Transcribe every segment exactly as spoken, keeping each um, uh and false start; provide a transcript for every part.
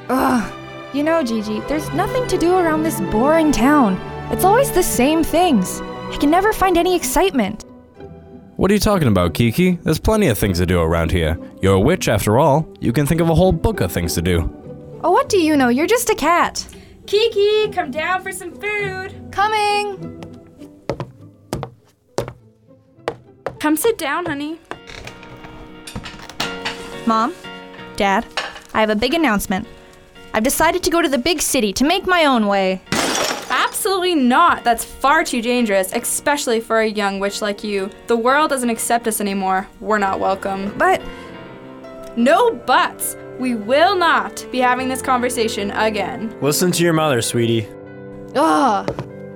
Ugh. You know, Gigi, there's nothing to do around this boring town. It's always the same things. I can never find any excitement. What are you talking about, Kiki? There's plenty of things to do around here. You're a witch, after all. You can think of a whole book of things to do. Oh, what do you know? You're just a cat. Kiki, come down for some food. Coming! Come sit down, honey. Mom, Dad, I have a big announcement. I've decided to go to the big city to make my own way. Absolutely not. That's far too dangerous, especially for a young witch like you. The world doesn't accept us anymore. We're not welcome. But... No buts. We will not be having this conversation again. Listen to your mother, sweetie. Ugh.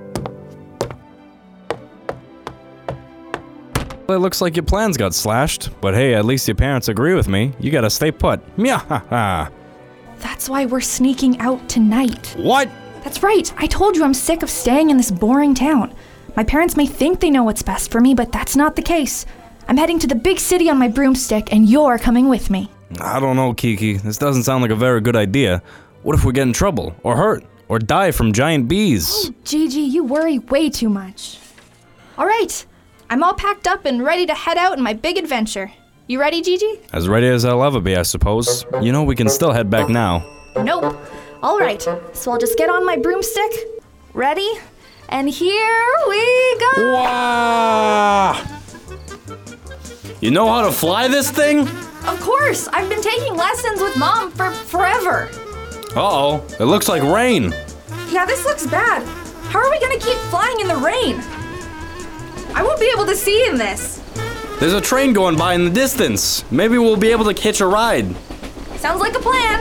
Well, it looks like your plans got slashed, but hey, at least your parents agree with me. You gotta stay put. Meow ha ha. That's why we're sneaking out tonight. What? That's right. I told you I'm sick of staying in this boring town. My parents may think they know what's best for me, but that's not the case. I'm heading to the big city on my broomstick, and you're coming with me. I don't know, Kiki. This doesn't sound like a very good idea. What if we get in trouble, or hurt, or die from giant bees? Oh, Gigi, you worry way too much. All right. I'm all packed up and ready to head out on my big adventure. You ready, Gigi? As ready as I'll ever be, I suppose. You know, we can still head back now. Nope. All right. So I'll just get on my broomstick. Ready? And here we go. Wow! You know how to fly this thing? Of course. I've been taking lessons with Mom for forever. Uh-oh. It looks like rain. Yeah, this looks bad. How are we going to keep flying in the rain? I won't be able to see in this. There's a train going by in the distance. Maybe we'll be able to hitch a ride. Sounds like a plan.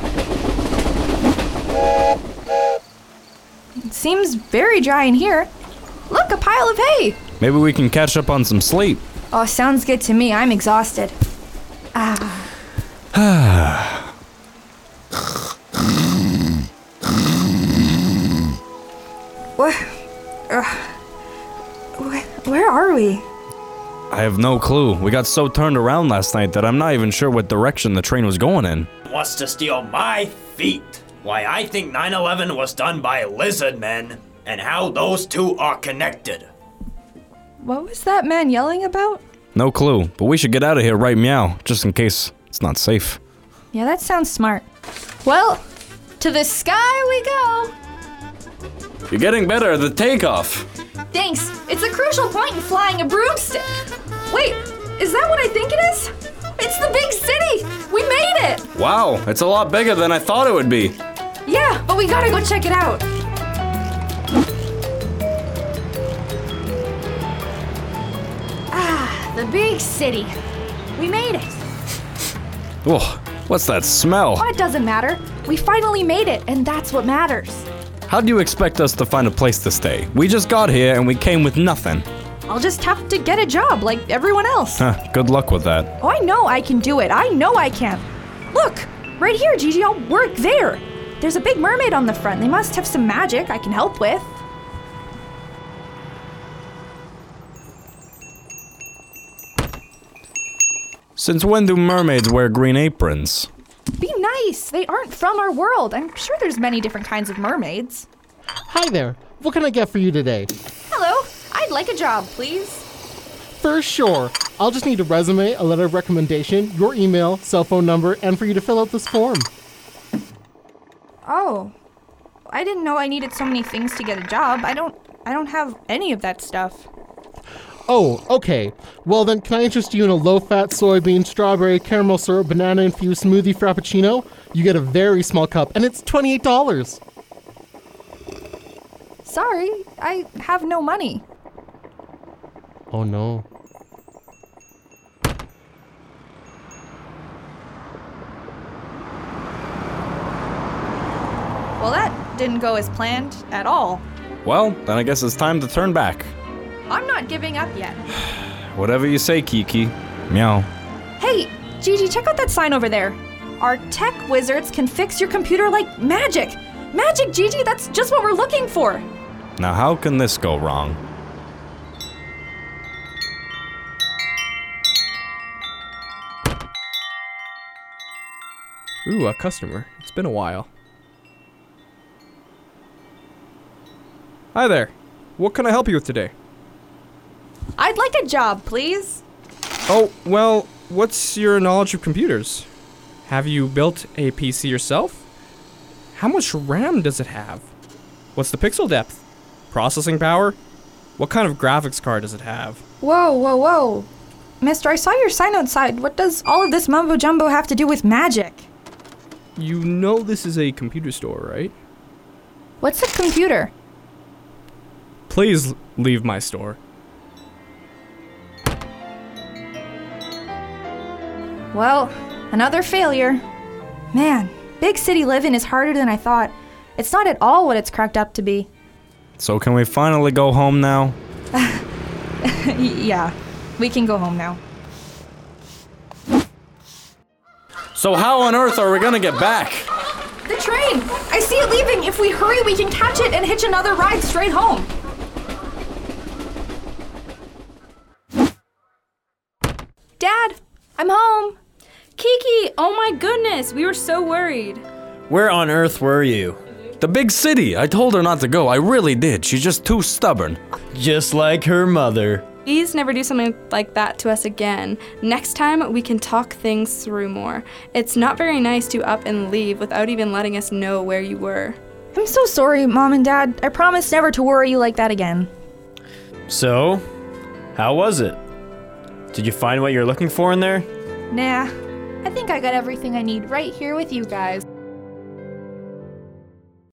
It seems very dry in here. Look, a pile of hay. Maybe we can catch up on some sleep. Oh, sounds good to me. I'm exhausted. Ah. What? Uh, where, where are we? I have no clue. We got so turned around last night that I'm not even sure what direction the train was going in. Wants to steal my feet. Why, I think nine eleven was done by lizard men, and how those two are connected. What was that man yelling about? No clue, but we should get out of here right meow, just in case it's not safe. Yeah, that sounds smart. Well, to the sky we go. You're getting better at the takeoff. Thanks. It's a crucial point in flying a broomstick. Wait, is that what I think it is? It's the big city! We made it! Wow, it's a lot bigger than I thought it would be. Yeah, but we gotta go check it out. Ah, the big city. We made it. Whoa, what's that smell? Oh, it doesn't matter. We finally made it, and that's what matters. How do you expect us to find a place to stay? We just got here and we came with nothing. I'll just have to get a job like everyone else. Huh, good luck with that. Oh, I know I can do it. I know I can. Look, right here, Gigi, I'll work there. There's a big mermaid on the front. They must have some magic I can help with. Since when do mermaids wear green aprons? Be nice. They aren't from our world. I'm sure there's many different kinds of mermaids. Hi there. What can I get for you today? Hello. I'd like a job, please. For sure. I'll just need a resume, a letter of recommendation, your email, cell phone number, and for you to fill out this form. Oh. I didn't know I needed so many things to get a job. I don't I don't have any of that stuff. Oh, okay. Well then, can I interest you in a low-fat soybean, strawberry, caramel syrup, banana-infused smoothie frappuccino? You get a very small cup, and it's twenty-eight dollars. Sorry, I have no money. Oh no. Well, that didn't go as planned at all. Well, then I guess it's time to turn back. I'm not giving up yet. Whatever you say, Kiki. Meow. Hey, Gigi, check out that sign over there. Our tech wizards can fix your computer like magic. Magic, Gigi, that's just what we're looking for. Now how can this go wrong? Ooh, a customer. It's been a while. Hi there. What can I help you with today? I'd like a job, please. Oh, well, what's your knowledge of computers? Have you built a P C yourself? How much RAM does it have? What's the pixel depth? Processing power? What kind of graphics card does it have? Whoa, whoa, whoa. Mister, I saw your sign outside. What does all of this mumbo jumbo have to do with magic? You know this is a computer store, right? What's a computer? Please leave my store. Well, another failure. Man, big city living is harder than I thought. It's not at all what it's cracked up to be. So can we finally go home now? Yeah, we can go home now. So how on earth are we gonna get back? The train! I see it leaving. If we hurry, we can catch it and hitch another ride straight home. Dad, I'm home. Kiki, oh my goodness, we were so worried. Where on earth were you? The big city. I told her not to go. I really did. She's just too stubborn. Just like her mother. Please never do something like that to us again. Next time, we can talk things through more. It's not very nice to up and leave without even letting us know where you were. I'm so sorry, Mom and Dad. I promise never to worry you like that again. So, how was it? Did you find what you're looking for in there? Nah, I think I got everything I need right here with you guys.